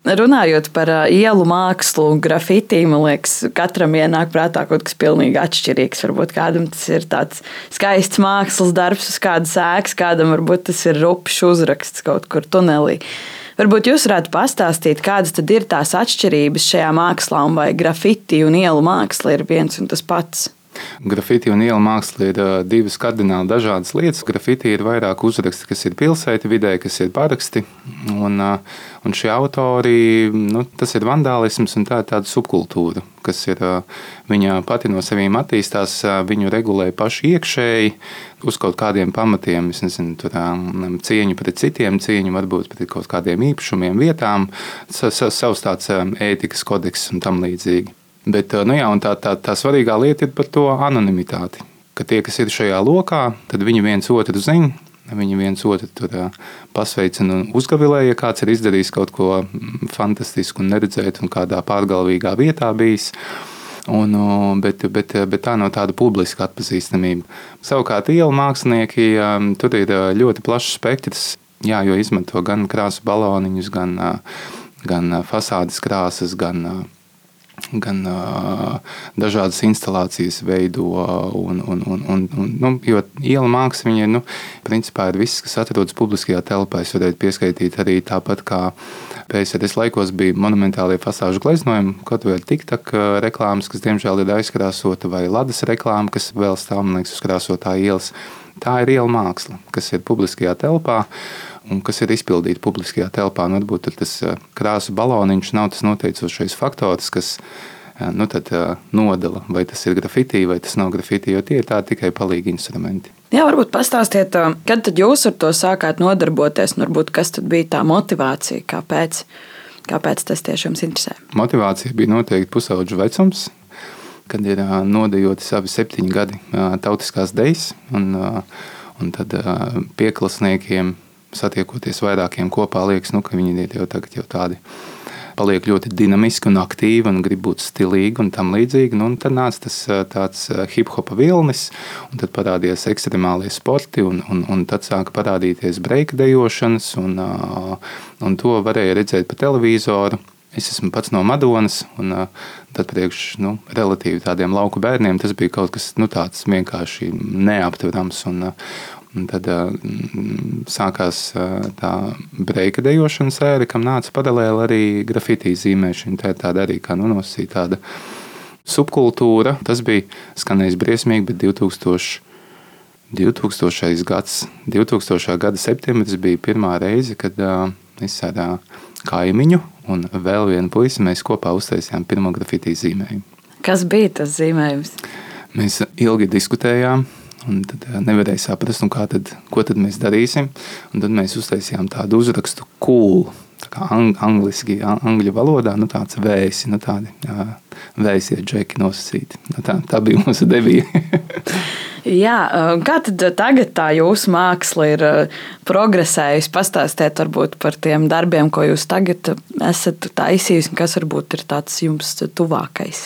Runājot par ielu mākslu, grafiti, man liekas, katram ienāk prātā kaut kas pilnīgi atšķirīgs. Varbūt kādam tas ir tāds skaists mākslas darbs uz kādas ēkas, kādam varbūt tas ir rupšs uzraksts kaut kur tunelī. Varbūt jūs varētu pastāstīt, kādas tad ir tās atšķirības šajā mākslā, un vai grafiti un ielu māksla ir viens un tas pats? Grafiti un ielu māksla ir divas kardināli dažādas lietas. Grafiti ir vairāk uzraksti, kas ir pilsēta vidē, kas ir paraksti. Un šie autori, tas ir vandālisms, un tā ir tāda subkultūra, kas ir viņa pati no sevīm attīstās, viņu regulē paši iekšēji uz kaut kādiem pamatiem. Es nezinu, cieņu pret citiem, cieņu varbūt pret kaut kādiem īpašumiem, vietām, savs tāds ētikas kodeks un tam līdzīgi. Bet un tā svarīgā lieta ir par to anonimitāti. Ka tie, kas ir šajā lokā, tad viņi viens otru zina, viņi viens otru tur pasveicina un uzgavilē, ja kāds ir izdarījis kaut ko fantastisku un neredzēt un kādā pārgalvīgā vietā bijis. Bet tā nav tāda publiska atpazīstamība. Savukārt ielu mākslinieki, tur ir ļoti plašs spektrs, jo izmanto gan krāsu baloniņus, gan fasādes krāsas, gan dažādas instalācijas veido, jo iela māksla, viņa principā ir viss, kas atrodas publiskajā telpā. Es varētu pieskaitīt arī tāpat kā PSRS laikos bija monumentālie fasāžu gleznojumi, kaut vai TikTok reklāmas, kas diemžēl ir aizkrāsota, vai Ladas reklāma, kas vēl stāv, man liekas, uz krāsotā ielas. Tā ir iela māksla, kas ir publiskajā telpā un kas ir izpildīta publiskajā telpā. Varbūt tas krāsu baloniņš nav tas noteicošais faktors, kas nodala, vai tas ir grafiti, vai tas nav grafiti, jo tie ir tādi tikai palīgi instrumenti. Jā, varbūt pastāstiet, kad tad jūs ar to sākāt nodarboties, un varbūt kas tad bija tā motivācija, kāpēc tas tieši jums interesē? Motivācija bija noteikti pusaudžu vecums, kad ir nodejoti savi 7 gadi tautiskās dejas, un tad pieklasniekiem satiekoties vairākiem kopā liekas, ka viņi ir jau tagad tādi paliek ļoti dinamiski un aktīvi un grib būt stilīgi un tam līdzīgi. Un tad nāca tas tāds hip-hopa vilnis, un tad parādījās ekstremālie sporti, un tad sāka parādīties breika dejošanas, un to varēja redzēt pa televizoru. Es esmu pats no Madonas, un tad priekš relatīvi tādiem lauku bērniem tas bija kaut kas tāds vienkārši neaptverams. Un tad sākās tā breika dejošanas ēra, kam nāca paralēli arī grafiti zīmēšana. Tā ir tāda arī, kā nosacīja tāda subkultūra. Tas bija skanējis briesmīgi, bet 2000. gada septembris bija pirmā reize, kad es ar kaimiņu un vēl vienu puisi mēs kopā uztaisījām pirmo grafiti zīmējumu. Kas bija tas zīmējums? Mēs ilgi diskutējām. Un tad nevarēja saprast, ko tad mēs darīsim. Un tad mēs uztaisījām tādu uzrakstu cool, tā kā angliski, angļu valodā, tāds vēsi, tādi vēsie džeki nosacīti. Tā bija mūsu debija. Jā, kā tad tagad tā jūsu māksla ir progresējusi? Pastāstiet varbūt par tiem darbiem, ko jūs tagad esat taisījis, un kas varbūt ir tāds jums tuvākais.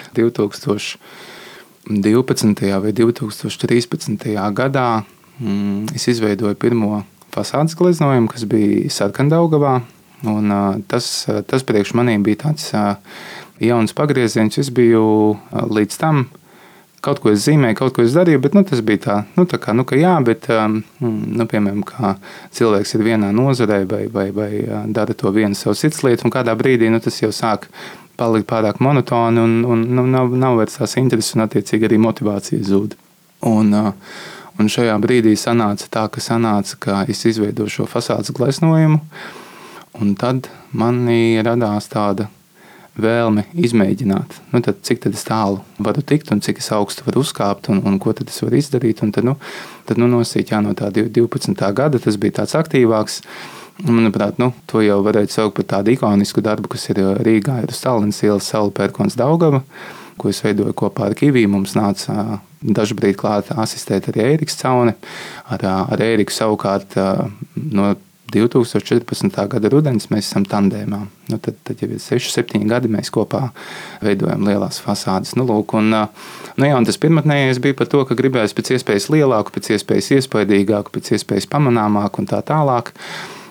2012. vai 2013. gadā es izveidoju pirmo fasādes gleznojumu, kas bija Sarkandaugavā. Un tas priekš manī bija tāds jauns pagrieziens. Es biju līdz tam kaut ko es zīmēju, kaut ko es darīju, bet tas bija tā, ka jā, bet, piemēram, kā cilvēks ir vienā nozarē vai dara to vienu savu cits lietu, un kādā brīdī tas jau sāk palikt pārāk monotoni un nav vairs tās intereses un attiecīgi arī motivācija zūd. Un šajā brīdī sanāca tā, ka es izveidoju šo fasādes gleznojumu, un tad manī radās tāda vēlme izmēģināt, tad cik tad es tālu varu tikt un cik es augstu varu uzkāpt un ko tad es varu izdarīt. Un tad nosīt no tā 12. gada, tas bija tāds aktīvāks. Manuprāt, to jau varētu saukt par tādu ikonisku darbu, kas ir Rīgā, ir uz Tallinas ielas Saula Pērkons Daugava, ko es veidoju kopā ar Kiviju. Mums nāca dažbrīd klāt asistēt arī Ēriks Caune. Ar Ēriku savukārt no 2014. gada rudens mēs esam tandēmā. Tad jau ir 6-7 gadi mēs kopā veidojam lielās fasādes. Un tas pirmotnējais bija par to, ka gribējās pēc iespējas lielāku, pēc iespējas iespaidīgāku, pēc iespējas pamanāmāku un tā tālāk.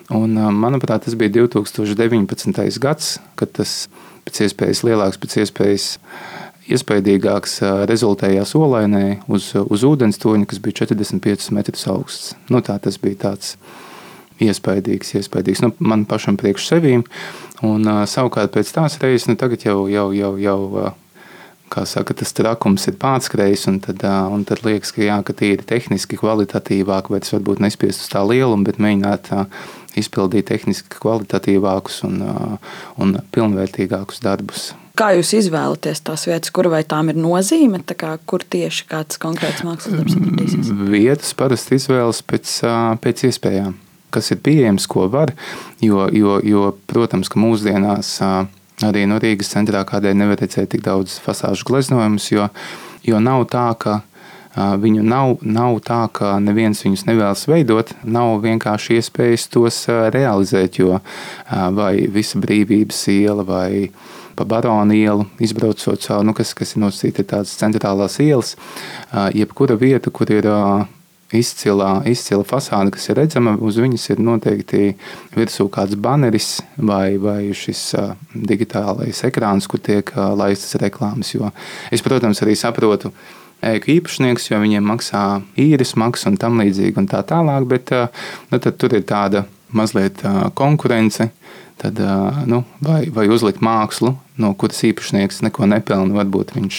Un, manuprāt, tas bija 2019. gads, kad tas pēc iespējas lielāks, pēc iespējas iespaidīgāks rezultējās Olainē uz ūdens toņa, kas bija 45 metrus augsts. Tas bija tāds iespaidīgs. Man pašam priekš sevīm. Un savukārt pēc tās reizes, tagad jau kā saka, tas trakums ir pārskrējis, un tad liekas, ka tīri tehniski kvalitatīvāk, vai tas varbūt nespiest uz tā lielumu, bet mēģināt izpildīt tehniski kvalitatīvākus un pilnvērtīgākus darbus. Kā jūs izvēlaties tās vietas, kur vai tām ir nozīme, kur tieši kāds konkrēts mākslas darbs atradīsies? Vietas parasti izvēlas pēc iespējām, kas ir pieejams, ko var, jo protams, ka mūsdienās arī no Rīgas centrā kādēļ nevar redzēt tik daudz fasāžu gleznojumus, jo nav tā, ka viņu nav tā, ka neviens viņus nevēlas veidot, nav vienkārši iespējas tos realizēt, jo vai visa Brīvības iela vai pa Barona ielu izbraucot cauri, kas ir nosacīti tādas centrālās ielas, jebkura vieta, kur ir izcila fasāde, kas ir redzama, uz viņas ir noteikti virsū kāds baneris vai šis digitālais ekrāns, kur tiek laistas reklāmas. Jo es, protams, arī saprotu ēku īpašnieks, jo viņiem maksā īres maksu un tam līdzīgi un tā tālāk, bet tad tur ir tāda mazliet konkurence, tad vai uzlikt mākslu, no kuras īpašnieks neko nepelna, varbūt viņš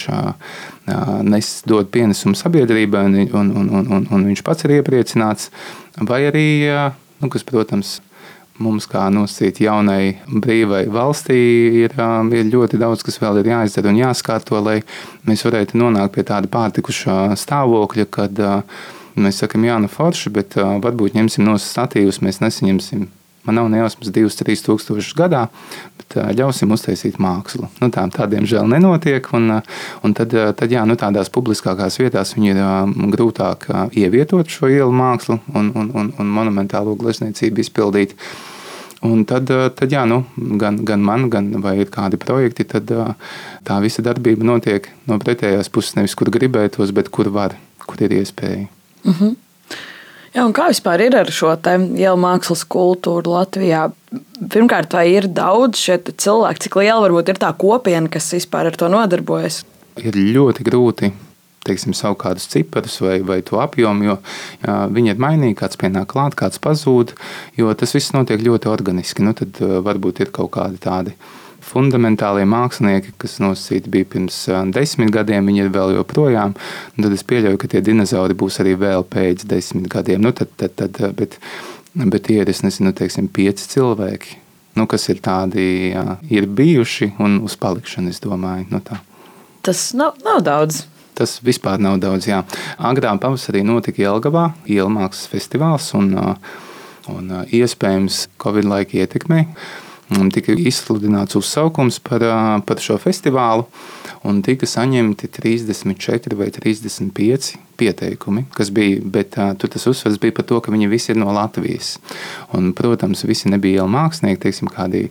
dod pienesumu sabiedrībai un viņš pats ir iepriecināts, vai arī, kas, protams, mums kā nosacīt jaunai brīvai valstī ir ļoti daudz, kas vēl ir jāizdara un jāskārto, lai mēs varētu nonākt pie tāda pārtikušā stāvokļa, kad mēs sakam, forši, bet varbūt ņemsim no statīvus, mēs nesaņemsim. Man nav nejausmas 2-3 tūkstošus gadā, bet ļausim uztaisīt mākslu. Tādiem žēl nenotiek, un tad tādās publiskākās vietās viņi ir grūtāk ievietot šo ielu mākslu un monumentālo glezniecību izpildīt. Un tad gan man, gan vai ir kādi projekti, tad tā visa darbība notiek no pretējās puses, nevis kur gribētos, bet kur var, kur ir iespēja. Jā, un kā vispār ir ar šo ielu mākslas kultūru Latvijā? Pirmkārt, vai ir daudz šie cilvēki, cik liela varbūt ir tā kopiena, kas vispār ar to nodarbojas? Ir ļoti grūti, savu kādus ciparus vai to apjomu, jo viņi ir mainīgi, kāds pienāk klāt, kāds pazūd, jo tas viss notiek ļoti organiski. Tad varbūt ir kaut kādi tādi fundamentālie mākslinieki, kas nosacīti bija pirms 10 gadiem, viņi ir vēl joprojām. Tad es pieļauju, ka tie dinozauri būs arī vēl pēc 10 gadiem. Bet tie ir, 5 cilvēki, kas ir tādi, ir bijuši un uz palikšanu, es domāju. Tas nav daudz. Tas vispār nav daudz, jā. Agrā pavasarī notika Jelgavā ielu mākslas festivāls un iespējams Covid laika ietekmē. Tika izsludināts uzsaukums par šo festivālu un tika saņemti 34 vai 35 pieteikumi, kas bija, bet tur tas uzsvars bija par to, ka viņi visi ir no Latvijas. Un, protams, visi nebija ielu mākslinieki, kādi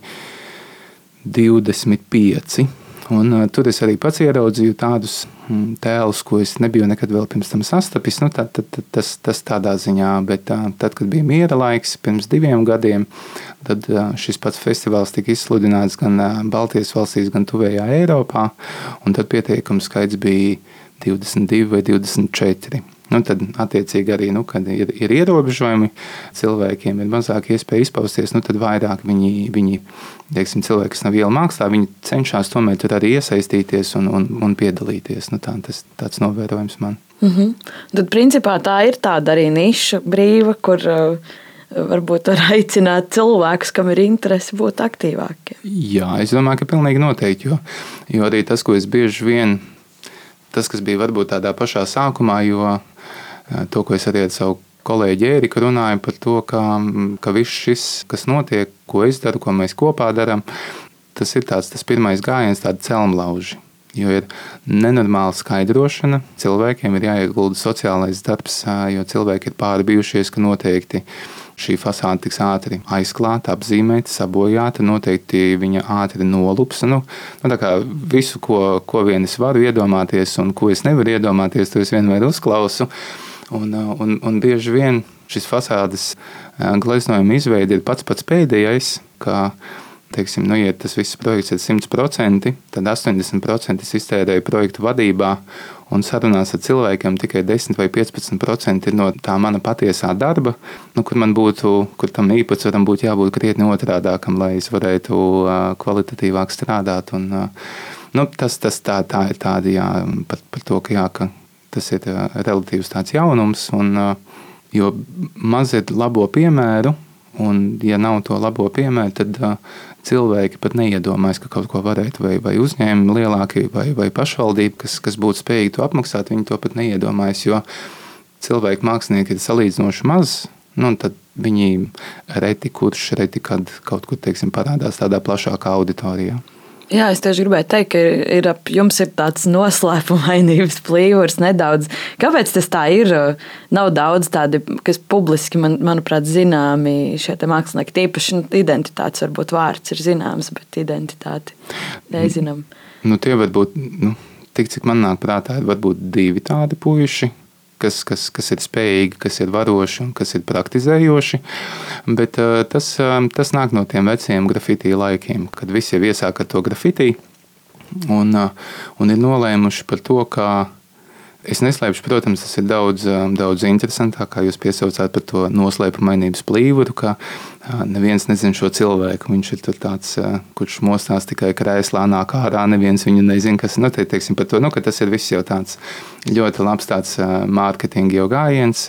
25. Un tur es arī pats ieraudzīju tādus tēlus, ko es nebiju nekad vēl pirms tam sastapis. Tas tādā ziņā, bet tad, kad bija miera laiks, pirms 2 gadiem, tad šis pats festivāls tika izsludināts gan Baltijas valstīs, gan tuvējā Eiropā, un tad pieteikumu skaits bija 22 vai 24. Tad, attiecīgi, arī, kad ir ierobežojumi, cilvēkiem ir mazāk iespēja izpausties, tad vairāk viņi cilvēki, kas nav ielu mākslā, viņi cenšas tomēr tur arī iesaistīties un piedalīties. Tas tāds novērojums man. Tad, principā, tā ir tāda arī niša brīva, kur varbūt var aicināt cilvēkus, kam ir interese būt aktīvākiem. Jā, es domāju, ka pilnīgi noteikti, jo arī tas, ko es bieži vien, tas, kas bija varbūt tādā pašā sākumā, jo to, ko es arī ar savu kolēģi Ēriku runāju par to, ka viss šis, kas notiek, ko es daru, ko mēs kopā darām, tas ir tas pirmais gājiens, tādi celmlauži. Jo ir nenormāla skaidrošana, cilvēkiem ir jāiegulda sociālais darbs, jo cilvēki ir pāri bijušies, ka noteikti šī fasāde tiks ātri aizklāta, apzīmēta, sabojāta, noteikti viņa ātri nolups. Tā kā visu, ko vien es varu iedomāties un ko es nevaru iedomāties, to es vienmēr uzklausu. Un bieži vien šis fasādes gleznojuma izveide ir pats pēdējais, kā teiksim, ja tas viss projekts ir 100%, tad 80% es iztērēju projektu vadībā un sarunās ar cilvēkiem tikai 10 vai 15% ir no tā mana patiesā darba, kur tam īpatsvaram būtu jābūt krietni otrādākam, lai es varētu kvalitatīvāk strādāt. Un, tas tā ir tādi, par to, ka tas ir relatīvs tāds jaunums, un jo maz ir labo piemēru, un ja nav to labo piemēru, tad cilvēki pat neiedomājas, ka kaut ko varētu vai uzņēmumi lielākie vai pašvaldība, kas būtu spējīgi to apmaksāt, viņi to pat neiedomājas, jo cilvēki mākslinieki ir salīdzinoši maz, tad viņi reti kad kaut kur, teiksim, parādās tādā plašākā auditorijā. Jā, es tieši gribēju teikt, ka jums ir tāds noslēpumainības plīvurs nedaudz. Kāpēc tas tā ir? Nav daudz tādi, kas publiski, manuprāt, zināmi šie te mākslinieki. Tīpaši identitātes varbūt vārds ir zināms, bet identitāti nezinām. Tie var būt, tik cik man nāk prātā, ir varbūt 2 tādi puiši, kas ir spējīgi, kas ir varoši un kas ir praktizējoši. Bet tas nāk no tiem veciem grafitī laikiem, kad visi jau iesāk ar to grafitī un ir nolēmuši par to, ka es neslēpšu, protams, tas ir daudz interesantāk, kā jūs piesaucāt par to noslēpumainības plīvuru, ka neviens nezin šo cilvēku. Viņš ir tāds, kurš mostās tikai krēslā, nāk ārā, neviens viņu nezin, kas, teiksim par to, ka tas ir viss jau tāds ļoti labs tāds mārketinga jau gājiens.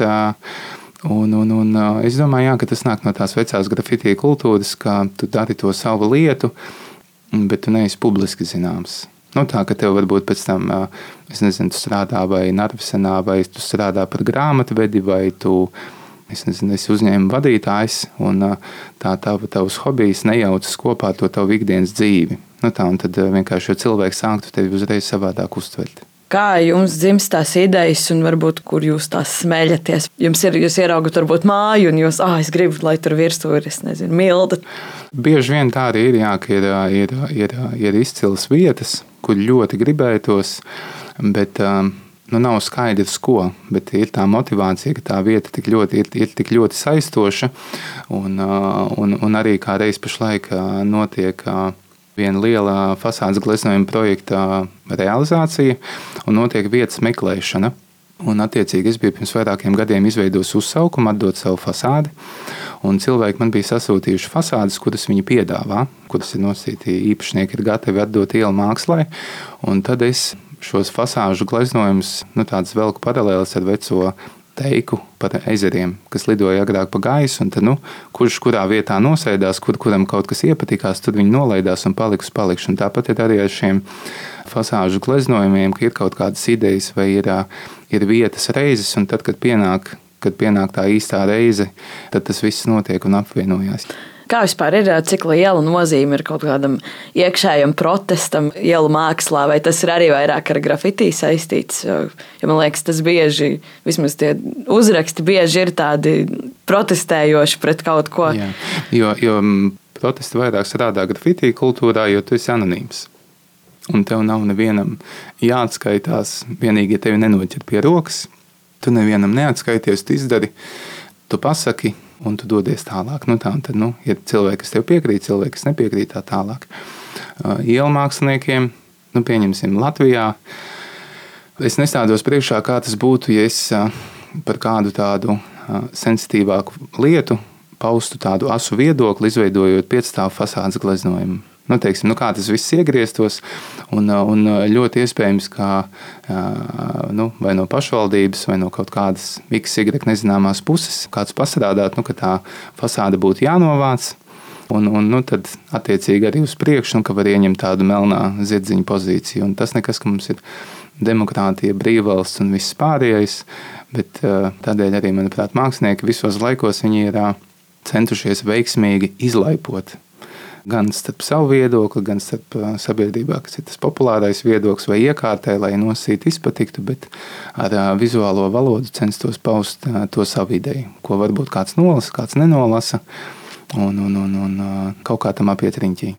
Un es domāju, ka tas nāk no tās vecās grafitī kultūras, ka tu dari to savu lietu, bet tu neesi publiski zināms. Tā, ka tev varbūt pēc tam, es nezinu, tu strādā vai Narvisenā, vai tu strādā par grāmatvedi, vai tu, es nezinu, esi uzņēmuma vadītājs, un tavs hobijs nejaucas kopā ar to tavu ikdienas dzīvi. Un tad vienkārši cilvēks sāktu tevi uzreiz savādāk uztvert. Kā jums dzimst tās idejas un varbūt, kur jūs tās smeļaties? Jūs ieraugat varbūt māju un jūs, es gribu, lai tur virsū ir, es nezinu, milda. Bieži vien tā arī ir, ka ir izcilas vietas, kur ļoti gribētos, bet nav skaidrs, ko. Bet ir tā motivācija, ka tā vieta ir tik ļoti saistoša, un arī kā reiz pašlaik notiek viena liela fasādes gleznojuma projekta realizācija un notiek vietas meklēšana. Un, attiecīgi, es biju pirms vairākiem gadiem izveidojis uzsaukumu atdot savu fasādi, un cilvēki man bija sasūtījuši fasādes, kuras viņi piedāvā, kuras ir nosīti īpašnieki ir gatavi atdot ielu mākslai, un tad es šos fasāžu gleznojumus, tādas velku paralēlas ar veco teiku par ezeriem, kas lidoja agrāk pa gaisu, un tad, kurš kurā vietā nosēdās, kuram kaut kas iepatikās, tad viņi nolaidās un palikšu. Un tāpat ir arī ar šiem fasāžu gleznojumiem, ka ir kaut kādas idejas vai ir vietas reizes, un tad, kad pienāk tā īstā reize, tad tas viss notiek un apvienojās. Kā vispār ir, cik liela nozīme ir kaut kādam iekšējam protestam ielu mākslā, vai tas ir arī vairāk ar grafitī saistīts? Jo man liekas, tas bieži, vismaz tie uzraksti bieži ir tādi protestējoši pret kaut ko. Jā, jo protesti vairāk strādā grafitī kultūrā, jo tu esi anonīms. Un tev nav nevienam jāatskaitās, vienīgi, ja tevi nenoķer pie rokas, tu nevienam neatskaities, tu izdari, tu pasaki, un tu dodies tālāk. Tad ir cilvēki, kas tev piekrīt, cilvēki, kas nepiekrīt tā tālāk. Ielu māksliniekiem, pieņemsim Latvijā, es nestādos priekšā, kā tas būtu, ja es par kādu tādu sensitīvāku lietu paustu tādu asu viedokli, izveidojot 5-stāvu fasādes gleznojumu. Kā tas viss iegrieztos, un ļoti iespējams, ka vai no pašvaldības, vai no kaut kādas XY nezināmās puses kāds pastrādāt, ka tā fasāde būtu jānovāc, un tad attiecīgi arī uz priekšu, ka var ieņemt tādu melnā zirdziņa pozīciju. Un tas nekas, ka mums ir demokrātija, brīvvalsts un viss pārējais, bet tādēļ arī, manuprāt, mākslinieki visos laikos viņi ir centušies veiksmīgi izlaipot gan starp savu viedokli, gan starp sabiedrībā, kas ir tas populārais viedoklis vai iekārtē, lai nosīti izpatiktu, bet ar vizuālo valodu censtos paust to savu ideju, ko varbūt kāds nolasa, kāds nenolasa, un kaut kā tam apiet riņķī.